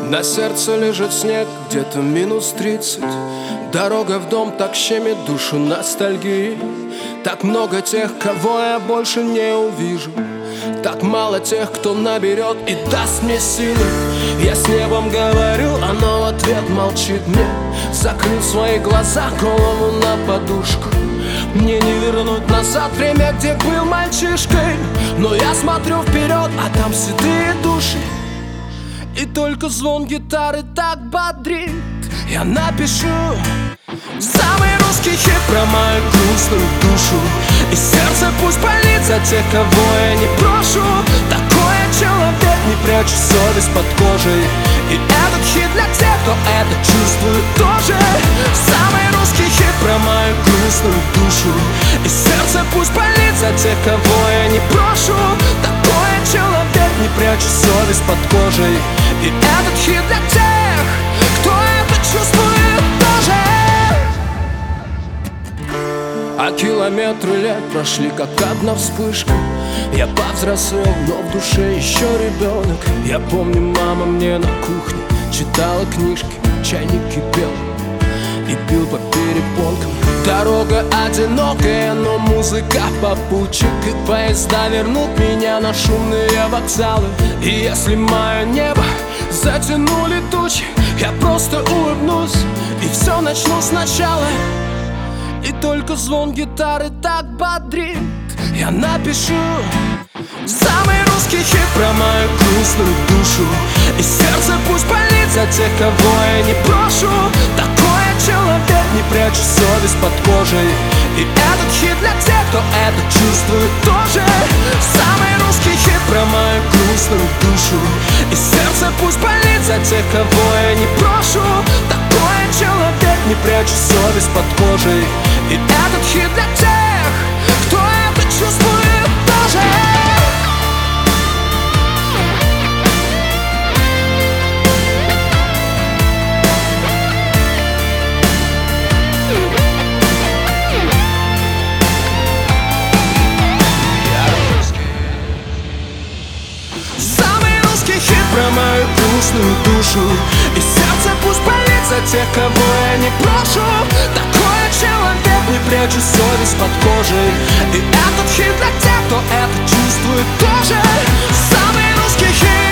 На сердце лежит снег, где-то -30. Дорога в дом так щемит душу ностальгии. Так много тех, кого я больше не увижу. Так мало тех, кто наберет и даст мне силы. Я с небом говорю, оно в ответ молчит мне. Закрыл свои глаза, голову на подушку. Мне не вернуть назад время, где был мальчишкой. Но я смотрю вперед, а там седые души. И только звон гитары так бодрит. Я напишу самый русский хит про мою грустную душу. И сердце пусть болит за тех, кого я не брошу. Такой я человек, не прячу совесть под кожей. И этот хит для тех, кто это чувствует тоже. Самый русский хит про мою грустную душу. И сердце пусть болит за тех, кого я не брошу. Такой я человек, не прячу совесть под кожей. И этот хит для тех, кто это чувствует тоже. А километры лет прошли, как одна вспышка. Я повзрослел, но в душе еще ребенок. Я помню, мама мне на кухне читала книжки, чайник кипел и пил по перепонкам. Дорога одинокая, но музыка попутчик. И поезда вернут меня на шумные вокзалы. И если мое небо затянули тучи, я просто улыбнусь и все начну сначала. И только звон гитары так бодрит. Я напишу самый русский хит про мою грустную душу. И сердце пусть болит за тех, кого я не брошу. Такой я человек, не прячу совесть под кожей. И этот хит для тех, кто это чувствует тоже. Самый русский хит про мою грустную душу. И сердце пусть болит за тех, кого я не брошу. Такой я человек, не прячу совесть под кожей. И этот хит для тех, кто это чувствует тоже. Самый русский хит про мою грустную душу. И сердце пусть болит за тех, кого я не брошу. Такой я человек, не прячу совесть под кожей. И этот хит для тех, кто это чувствует тоже. Самый русский хит.